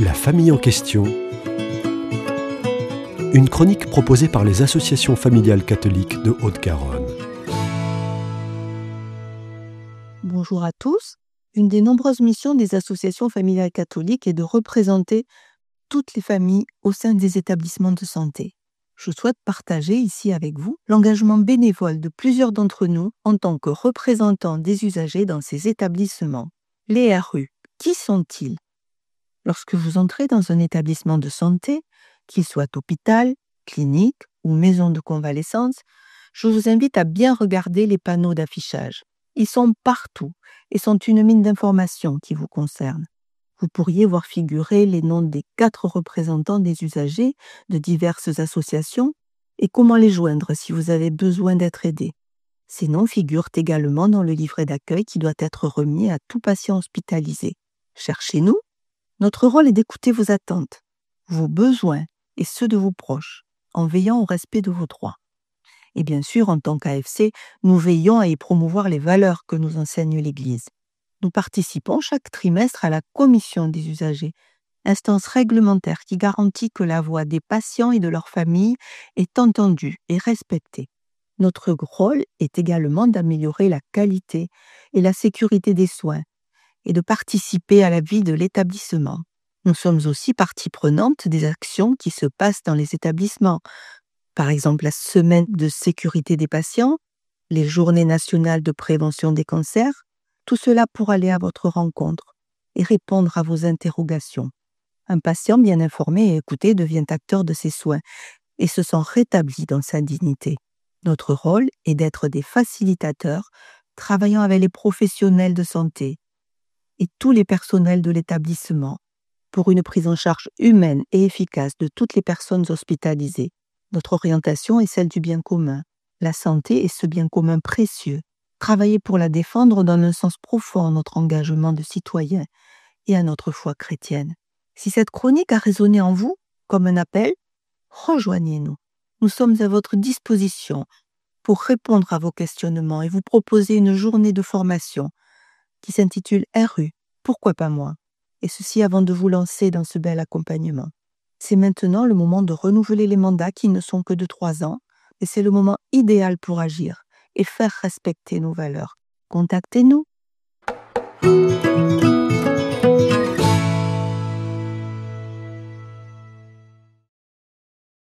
La famille en question. Une chronique proposée par les associations familiales catholiques de Haute-Garonne. Bonjour à tous. Une des nombreuses missions des associations familiales catholiques est de représenter toutes les familles au sein des établissements de santé. Je souhaite partager ici avec vous l'engagement bénévole de plusieurs d'entre nous en tant que représentants des usagers dans ces établissements. Les RU, qui sont-ils ? Lorsque vous entrez dans un établissement de santé, qu'il soit hôpital, clinique ou maison de convalescence, je vous invite à bien regarder les panneaux d'affichage. Ils sont partout et sont une mine d'informations qui vous concerne. Vous pourriez voir figurer les noms des 4 représentants des usagers de diverses associations et comment les joindre si vous avez besoin d'être aidé. Ces noms figurent également dans le livret d'accueil qui doit être remis à tout patient hospitalisé. Cherchez-nous. Notre rôle est d'écouter vos attentes, vos besoins et ceux de vos proches, en veillant au respect de vos droits. Et bien sûr, en tant qu'AFC, nous veillons à y promouvoir les valeurs que nous enseigne l'Église. Nous participons chaque trimestre à la commission des usagers, instance réglementaire qui garantit que la voix des patients et de leurs familles est entendue et respectée. Notre rôle est également d'améliorer la qualité et la sécurité des soins et de participer à la vie de l'établissement. Nous sommes aussi partie prenante des actions qui se passent dans les établissements. Par exemple, la semaine de sécurité des patients, les journées nationales de prévention des cancers, tout cela pour aller à votre rencontre et répondre à vos interrogations. Un patient bien informé et écouté devient acteur de ses soins et se sent rétabli dans sa dignité. Notre rôle est d'être des facilitateurs, travaillant avec les professionnels de santé et tous les personnels de l'établissement pour une prise en charge humaine et efficace de toutes les personnes hospitalisées. Notre orientation est celle du bien commun. La santé est ce bien commun précieux. Travailler pour la défendre donne un sens profond à notre engagement de citoyen et à notre foi chrétienne. Si cette chronique a résonné en vous comme un appel, rejoignez-nous. Nous sommes à votre disposition pour répondre à vos questionnements et vous proposer une journée de formation qui s'intitule RU, pourquoi pas moi ? Et ceci avant de vous lancer dans ce bel accompagnement. C'est maintenant le moment de renouveler les mandats qui ne sont que de 3 ans, et c'est le moment idéal pour agir et faire respecter nos valeurs. Contactez-nous.